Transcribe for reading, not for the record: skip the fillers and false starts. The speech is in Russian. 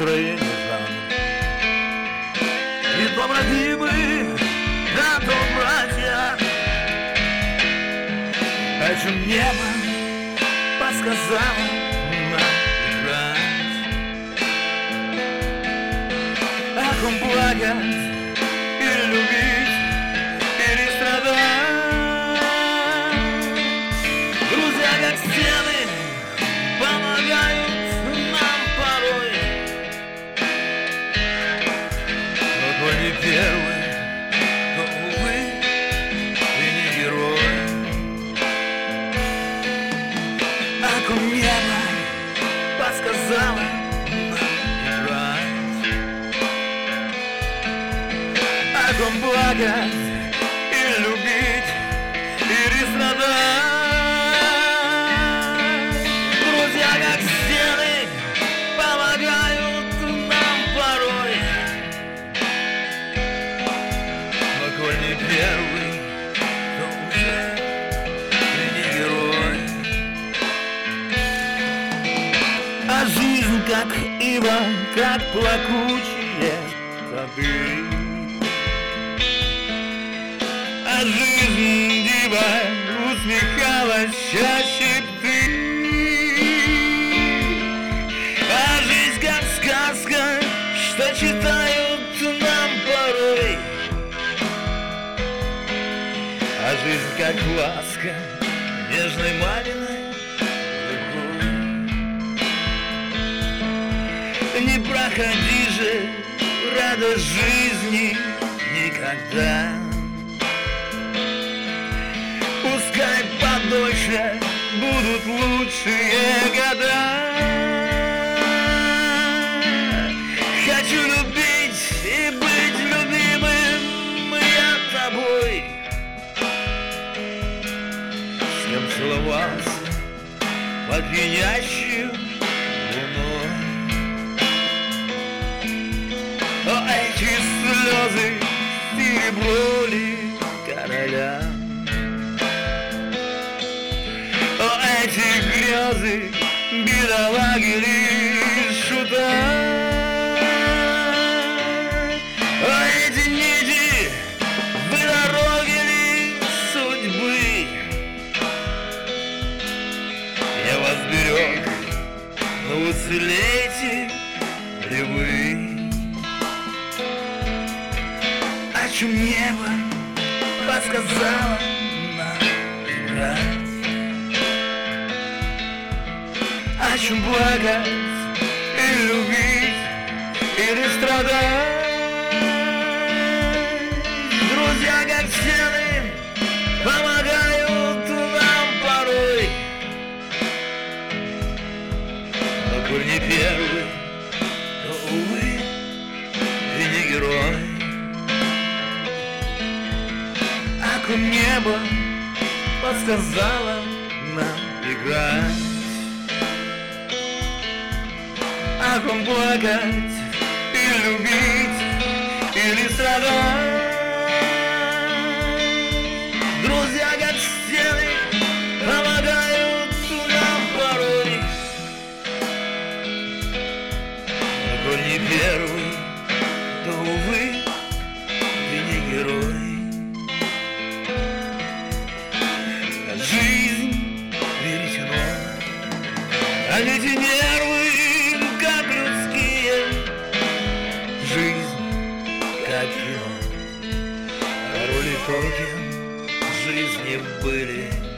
настроение жанр. И то родимые, да то братья, о чем небо подсказало нам играть. О ком плакать и любить, или страдать. Друзья, как стены, помогают нам порой. Но твой не первый, но, увы, ты не герой. О ком небо подсказало нам играть. О ком плакать и любить, или страдать. Друзья, как стены, помогают нам порой. Но коль не первый, то уже ты не герой. А жизнь, как ива, как плакучие сады. А жизнь, дива, усмехалась чаще ты. А жизнь, как сказка, что читают нам порой. А жизнь, как ласка нежной маминой рукой. Не проходи же, радость жизни, никогда. Пускай подольше будут лучшие года. Хочу любить и быть любимым я тобой. С кем целовался под пьянящую луной. О, эти слезы, серебро ли короля. О, эти грезы, бедолаги лишь шута. О, эти нити, вы дороги ли судьбы. Я вас берег, но уцелейте ли вы? О чем небо подсказало нам играть. О чем плакать и любить, или страдать. Друзья, как стены, помогают нам порой. Но коль не первый, то, увы, ты не герой. О ком небо подсказало нам играть. О ком плакать и любить, или страдать. Друзья, как стены, помогают нам порой. Но коль не первый, то, увы, ты не герой. Жизнь величиной, а эти нервы, как людские. Жизнь, как кино, а роли тонкие жизни были.